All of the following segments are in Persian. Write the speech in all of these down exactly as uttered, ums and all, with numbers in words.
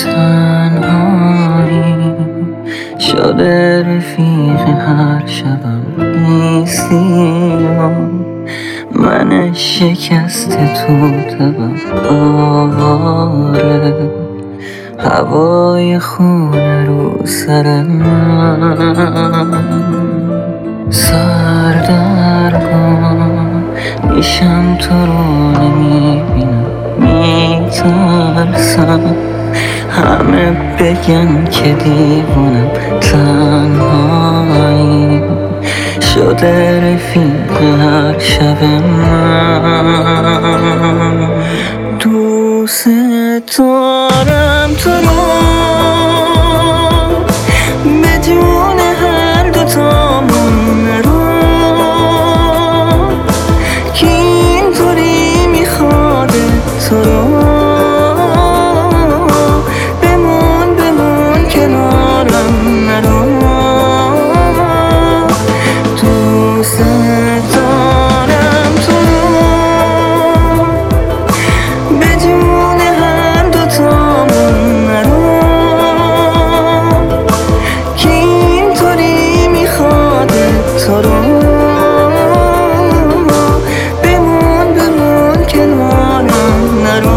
تنهایی شده رفیق هر شبم نیستی من شکست تو تبم آره هوای خونه رو سر من سردرگم میشم تو رو نمیبینم میترسم همه بگن که دیوونم تنهایی شده رفیق هر شب من دوست دارم تو رو بدون هر دوتامون نرو که اینطوری میخواد تو رو بمون بمون کنارم نرو دوست دارم تو رو بدون هر دوتامون نرو که اینطوری میخواد تو رو بمون بمون کنارم نرو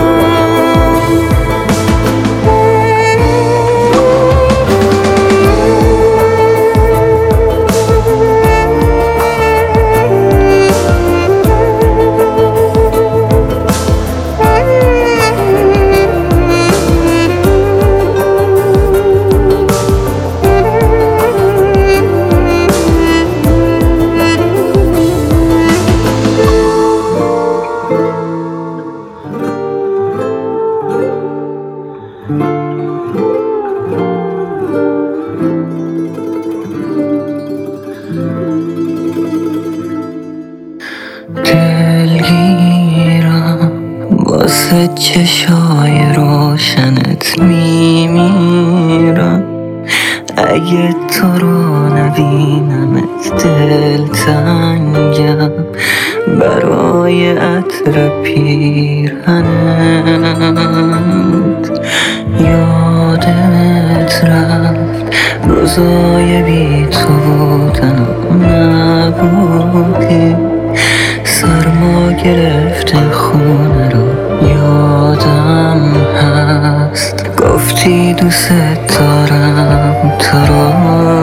دلگیرم واسه چشای روشنت میمیرم اگه تو رو نبینمت دلتنگم برای عطر پیرهنت یادت رفت روزای بی تو بودن نبودی سرما گرفته خونه رو یادم هست گفتی دوست دارم تو رو